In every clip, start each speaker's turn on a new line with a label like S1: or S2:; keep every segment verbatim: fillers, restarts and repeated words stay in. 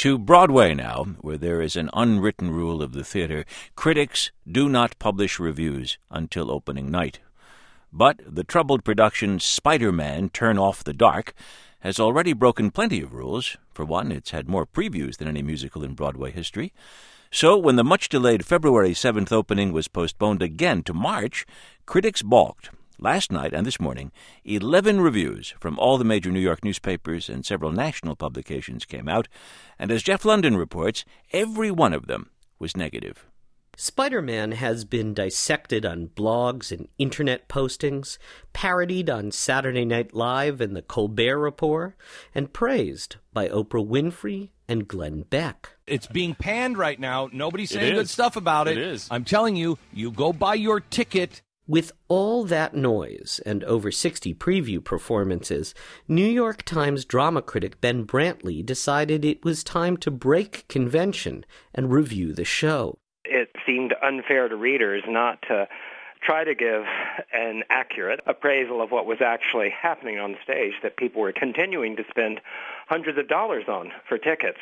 S1: To Broadway now, where there is an unwritten rule of the theater: critics do not publish reviews until opening night. But the troubled production Spider-Man Turn Off the Dark has already broken plenty of rules. For one, it's had more previews than any musical in Broadway history. So when the much-delayed February seventh opening was postponed again to March, critics balked. Last night and this morning, eleven reviews from all the major New York newspapers and several national publications came out, and as Jeff London reports, every one of them was negative.
S2: Spider-Man has been dissected on blogs and internet postings, parodied on Saturday Night Live and The Colbert Report, and praised by Oprah Winfrey and Glenn Beck.
S3: It's being panned right now. Nobody's saying good stuff about it.
S4: It is.
S3: I'm telling you, you go buy your ticket.
S2: With all that noise and over sixty preview performances, New York Times drama critic Ben Brantley decided it was time to break convention and review the show.
S5: It seemed unfair to readers not to try to give an accurate appraisal of what was actually happening on stage, that people were continuing to spend hundreds of dollars on for tickets.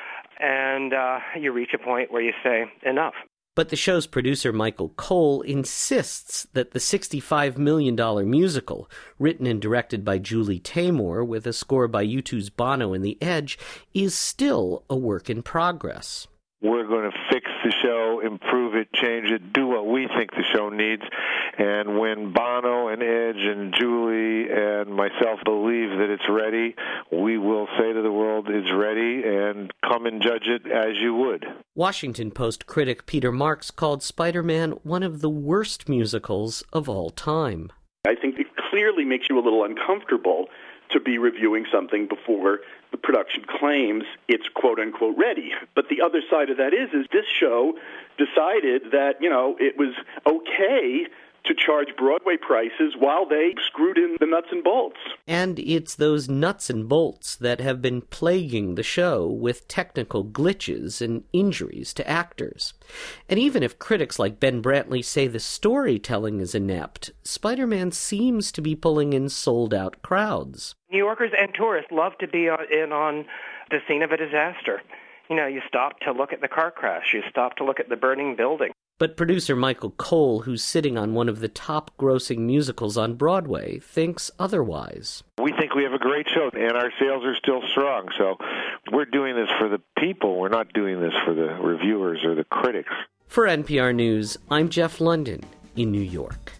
S5: And uh, you reach a point where you say, enough.
S2: But the show's producer, Michael Cole, insists that the sixty-five million dollars musical, written and directed by Julie Taymor with a score by U two's Bono and The Edge, is still a work in progress.
S6: We're going to fix the show, improve it, change it, do what we think the show needs. And when Bono and Edge and Julie and myself believe that it's ready, we will say to the world it's ready and come and judge it as you would.
S2: Washington Post critic Peter Marks called Spider-Man one of the worst musicals of all time.
S7: I think it clearly makes you a little uncomfortable to be reviewing something before the production claims it's quote-unquote ready. But the other side of that is, is this show decided that, you know, it was okay to charge Broadway prices while they screwed in the nuts and bolts.
S2: And it's those nuts and bolts that have been plaguing the show with technical glitches and injuries to actors. And even if critics like Ben Brantley say the storytelling is inept, Spider-Man seems to be pulling in sold-out crowds.
S5: New Yorkers and tourists love to be in on the scene of a disaster. You know, you stop to look at the car crash. You stop to look at the burning building.
S2: But producer Michael Cole, who's sitting on one of the top-grossing musicals on Broadway, thinks otherwise.
S6: We think we have a great show, and our sales are still strong. So we're doing this for the people. We're not doing this for the reviewers or the critics.
S2: For N P R News, I'm Jeff London in New York.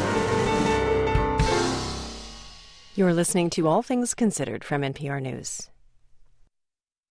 S8: You're listening to All Things Considered from N P R News.